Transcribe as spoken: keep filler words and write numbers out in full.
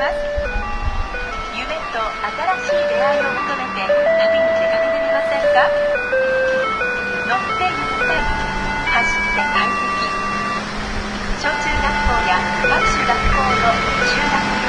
ます。夢と新しい出会いを求めて旅に出かけてみませんか？乗ってゆったり、走って快適。小中学校や各種学校の中学